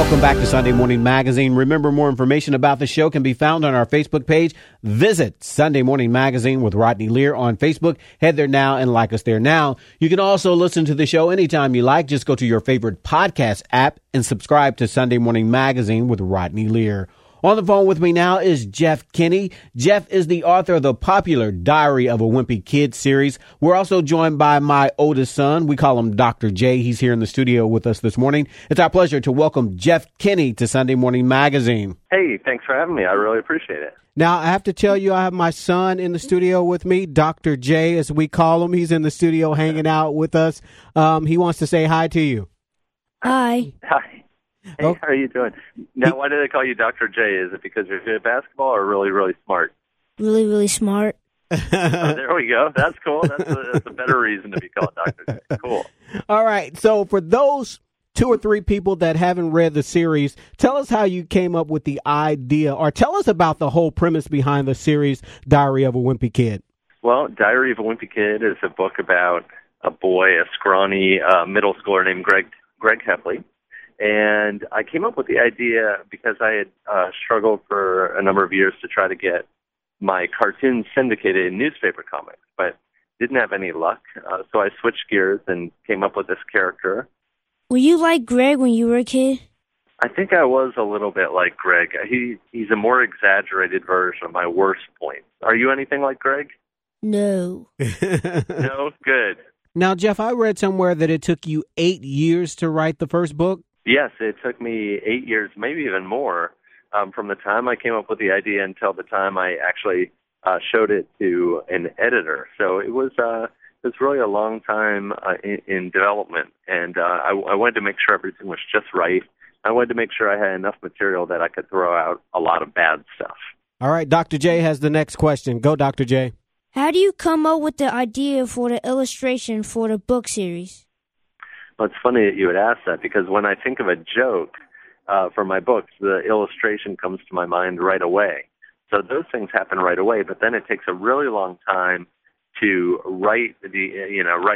Welcome back to Sunday Morning Magazine. Remember, more information about the show can be found on our Facebook page. Visit Sunday Morning Magazine with Rodney Lear on Facebook. Head there now and like us there now. You can also listen to the show anytime you like. Just go to your favorite podcast app and subscribe to Sunday Morning Magazine with Rodney Lear. On the phone with me now is Jeff Kinney. Jeff is the author of the popular Diary of a Wimpy Kid series. We're also joined by my oldest son. We call him Dr. J. He's here in the studio with us this morning. It's our pleasure to welcome Jeff Kinney to Sunday Morning Magazine. Hey, thanks for having me. I really appreciate it. Now, I have to tell you, I have my son in the studio with me, Dr. J, as we call him. He's in the studio hanging out with us. He wants to say hi to you. Hi. Hi. Hey, How are you doing? Now, why do they call you Dr. J? Is it because you're good at basketball or really, really smart? Really, really smart. Oh, there we go. That's cool. That's a better reason to be called Dr. J. Cool. All right. So for those 2 or 3 people that haven't read the series, tell us how you came up with the idea, or tell us about the whole premise behind the series Diary of a Wimpy Kid. Well, Diary of a Wimpy Kid is a book about a boy, a scrawny middle schooler named Greg Hepley. And I came up with the idea because I had struggled for a number of years to try to get my cartoons syndicated in newspaper comics, but didn't have any luck. So I switched gears and came up with this character. Were you like Greg when you were a kid? I think I was a little bit like Greg. He's a more exaggerated version of my worst points. Are you anything like Greg? No. No? Good. Now, Jeff, I read somewhere that it took you 8 years to write the first book. Yes, it took me 8 years, maybe even more, from the time I came up with the idea until the time I actually showed it to an editor. So it was really a long time in development, and I wanted to make sure everything was just right. I wanted to make sure I had enough material that I could throw out a lot of bad stuff. All right, Dr. J has the next question. Go, Dr. J. How do you come up with the idea for the illustration for the book series? Well, it's funny that you would ask that, because when I think of a joke for my books, the illustration comes to my mind right away. So those things happen right away, but then it takes a really long time to write the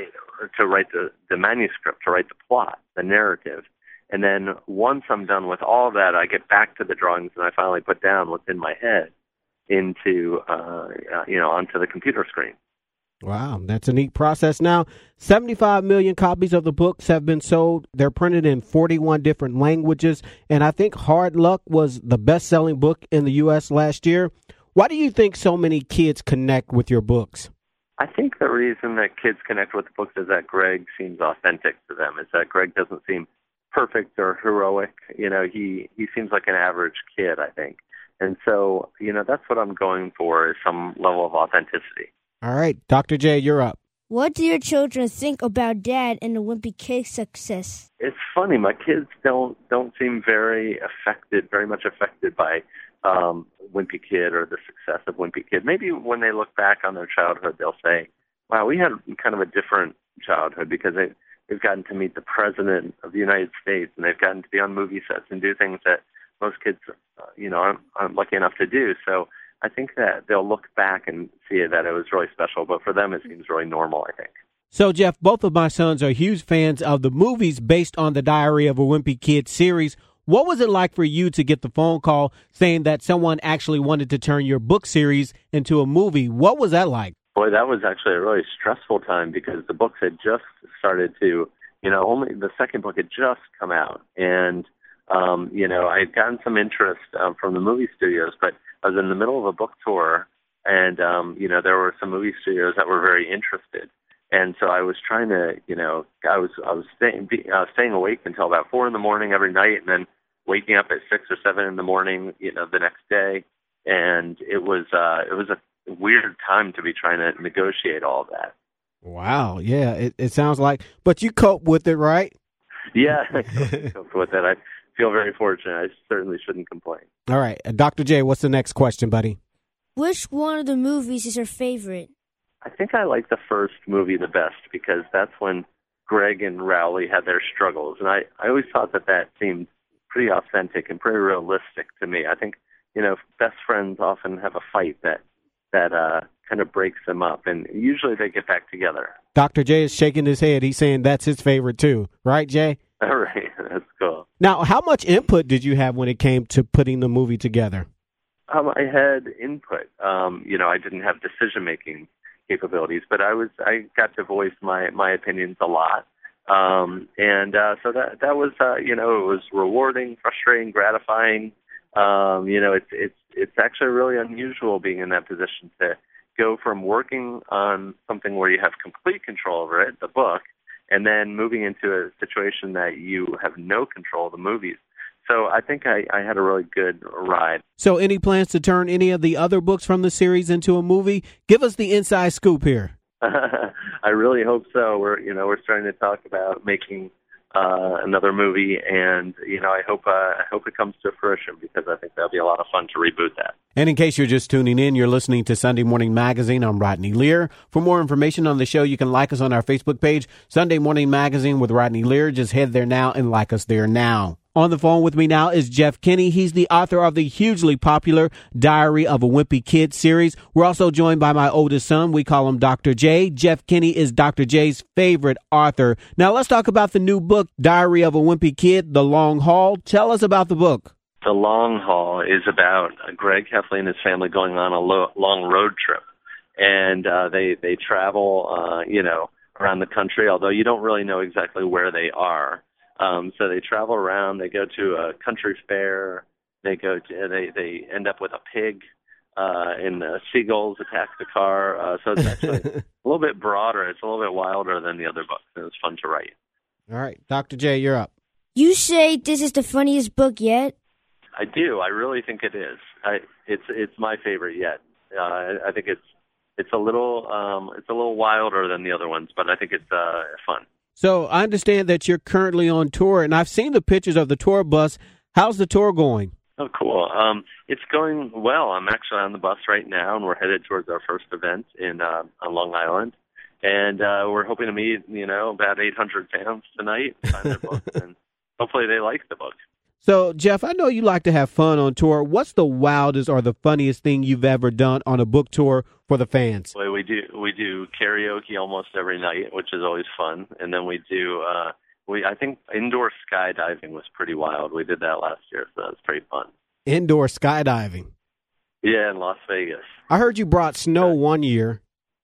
manuscript, to write the plot, the narrative. And then once I'm done with all of that, I get back to the drawings and I finally put down what's in my head into onto the computer screen. Wow, that's a neat process. Now, 75 million copies of the books have been sold. They're printed in 41 different languages, and I think Hard Luck was the best-selling book in the U.S. last year. Why do you think so many kids connect with your books? I think the reason that kids connect with the books is that Greg seems authentic to them, is that Greg doesn't seem perfect or heroic. You know, he seems like an average kid, I think. And so, that's what I'm going for, is some level of authenticity. All right, Dr. J, you're up. What do your children think about Dad and the Wimpy Kid success? It's funny. My kids don't seem very much affected by Wimpy Kid or the success of Wimpy Kid. Maybe when they look back on their childhood, they'll say, wow, we had kind of a different childhood, because they've gotten to meet the President of the United States, and they've gotten to be on movie sets and do things that most kids, aren't lucky enough to do. So I think that they'll look back and see that it was really special, but for them it seems really normal, I think. So, Jeff, both of my sons are huge fans of the movies based on the Diary of a Wimpy Kid series. What was it like for you to get the phone call saying that someone actually wanted to turn your book series into a movie? What was that like? Boy, that was actually a really stressful time, because the books had just started to, only the second book had just come out. And, I had gotten some interest from the movie studios, but I was in the middle of a book tour, and, there were some movie studios that were very interested. And so I was trying to, I was staying awake until about 4 a.m. every night, and then waking up at 6 or 7 in the morning, the next day. And it was a weird time to be trying to negotiate all of that. Wow. Yeah, it sounds like, but you cope with it, right? Yeah, I coped with it. I feel very fortunate. I certainly shouldn't complain. All right. Dr. J, what's the next question, buddy? Which one of the movies is your favorite? I think I like the first movie the best, because that's when Greg and Rowley had their struggles. And I always thought that seemed pretty authentic and pretty realistic to me. I think, best friends often have a fight that kind of breaks them up, and usually they get back together. Dr. J is shaking his head. He's saying that's his favorite too. Right, Jay? All right. That's cool. Now, how much input did you have when it came to putting the movie together? I had input. I didn't have decision-making capabilities, but I got to voice my opinions a lot. So that was, it was rewarding, frustrating, gratifying. It's actually really unusual being in that position to go from working on something where you have complete control over it, the book, and then moving into a situation that you have no control of the movies. So I think I had a really good ride. So any plans to turn any of the other books from the series into a movie? Give us the inside scoop here. I really hope so. We're starting to talk about making another movie, and I hope it comes to fruition, because I think that'll be a lot of fun to reboot that. And in case you're just tuning in, you're listening to Sunday Morning Magazine. I'm Rodney Lear. For more information on the show, you can like us on our Facebook page, Sunday Morning Magazine with Rodney Lear. Just head there now and like us there now. On the phone with me now is Jeff Kinney. He's the author of the hugely popular Diary of a Wimpy Kid series. We're also joined by my oldest son. We call him Dr. J. Jeff Kinney is Dr. J's favorite author. Now let's talk about the new book, Diary of a Wimpy Kid, The Long Haul. Tell us about the book. The Long Haul is about Greg Heffley and his family going on a long road trip. And they travel, around the country, although you don't really know exactly where they are. So they travel around. They go to a country fair. They end up with a pig, and seagulls attack the car. So it's actually a little bit broader. It's a little bit wilder than the other books, and it's fun to write. All right, Dr. J, you're up. You say this is the funniest book yet? I do. I really think it is. It's my favorite yet. I think it's a little wilder than the other ones, but I think it's fun. So I understand that you're currently on tour, and I've seen the pictures of the tour bus. How's the tour going? Oh, cool. It's going well. I'm actually on the bus right now, and we're headed towards our first event on Long Island. And we're hoping to meet, about 800 fans tonight, sign their books, and hopefully they like the book. So, Jeff, I know you like to have fun on tour. What's the wildest or the funniest thing you've ever done on a book tour for the fans? Well, we do karaoke almost every night, which is always fun. And then we do, I think indoor skydiving was pretty wild. We did that last year, so that was pretty fun. Indoor skydiving? Yeah, in Las Vegas. I heard you brought snow one year.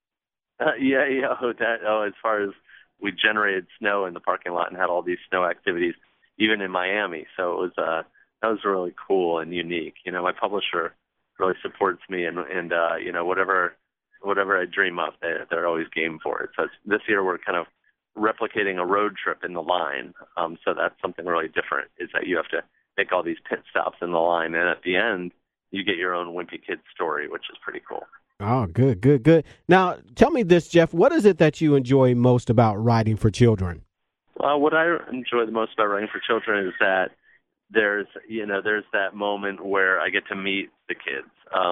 Yeah. As far as we generated snow in the parking lot and had all these snow activities, even in Miami. So it was that was really cool and unique. My publisher really supports me, and whatever I dream of, they're always game for it. So this year we're kind of replicating a road trip in the line. So that's something really different, is that you have to make all these pit stops in the line, and at the end you get your own Wimpy Kid story, which is pretty cool. Oh, good. Now, tell me this, Jeff. What is it that you enjoy most about writing for children? What I enjoy the most about writing for children is that there's that moment where I get to meet the kids.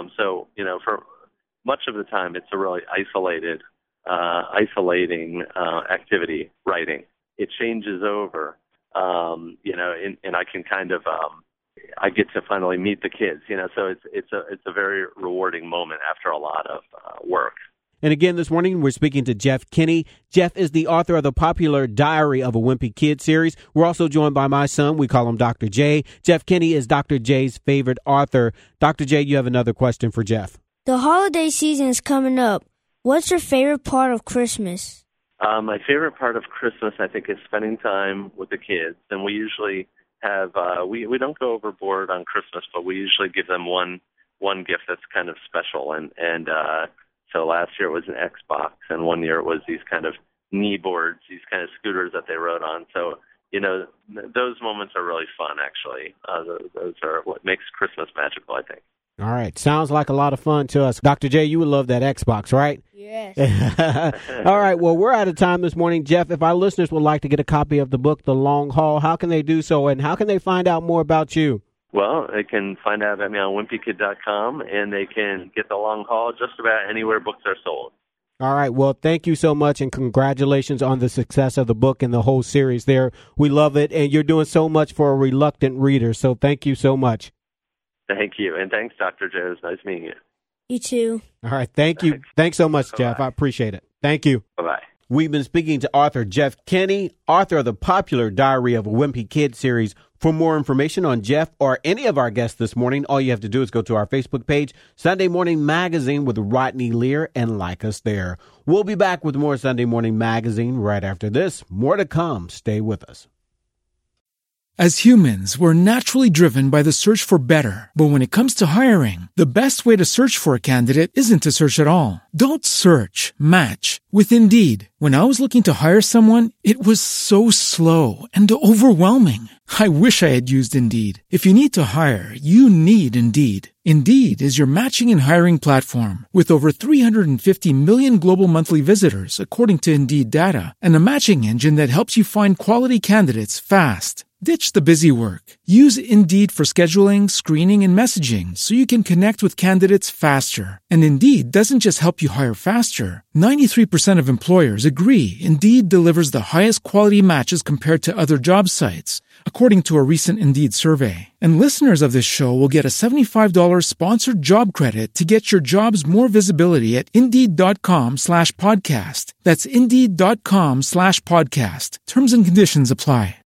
For much of the time, it's a really isolating activity, writing. It changes over, and I can kind of, I get to finally meet the kids, so it's a very rewarding moment after a lot of work. And again, this morning, we're speaking to Jeff Kinney. Jeff is the author of the popular Diary of a Wimpy Kid series. We're also joined by my son. We call him Dr. J. Jeff Kinney is Dr. J's favorite author. Dr. J, you have another question for Jeff. The holiday season is coming up. What's your favorite part of Christmas? My favorite part of Christmas, I think, is spending time with the kids. And we usually have, we don't go overboard on Christmas, but we usually give them one gift that's kind of special. So last year it was an Xbox, and one year it was these kind of knee boards, these kind of scooters that they rode on. So, those moments are really fun, actually. Those are what makes Christmas magical, I think. All right. Sounds like a lot of fun to us. Dr. J, you would love that Xbox, right? Yes. All right. Well, we're out of time this morning. Jeff, if our listeners would like to get a copy of the book, The Long Haul, how can they do so, and how can they find out more about you? Well, they can find out about me on wimpykid.com, and they can get The Long Haul just about anywhere books are sold. All right. Well, thank you so much, and congratulations on the success of the book and the whole series there. We love it, and you're doing so much for a reluctant reader, so thank you so much. Thank you, and thanks, Dr. J. It was nice meeting you. You too. All right. Thank you. Thanks so much, Jeff. Bye-bye. I appreciate it. Thank you. Bye-bye. We've been speaking to author Jeff Kinney, author of the popular Diary of a Wimpy Kid series. For more information on Jeff or any of our guests this morning, all you have to do is go to our Facebook page, Sunday Morning Magazine with Rodney Lear, and like us there. We'll be back with more Sunday Morning Magazine right after this. More to come. Stay with us. As humans, we're naturally driven by the search for better. But when it comes to hiring, the best way to search for a candidate isn't to search at all. Don't search, match with Indeed. When I was looking to hire someone, it was so slow and overwhelming. I wish I had used Indeed. If you need to hire, you need Indeed. Indeed is your matching and hiring platform with over 350 million global monthly visitors, according to Indeed data, and a matching engine that helps you find quality candidates fast. Ditch the busy work. Use Indeed for scheduling, screening, and messaging so you can connect with candidates faster. And Indeed doesn't just help you hire faster. 93% of employers agree Indeed delivers the highest quality matches compared to other job sites, according to a recent Indeed survey. And listeners of this show will get a $75 sponsored job credit to get your jobs more visibility at Indeed.com/podcast. That's Indeed.com/podcast. Terms and conditions apply.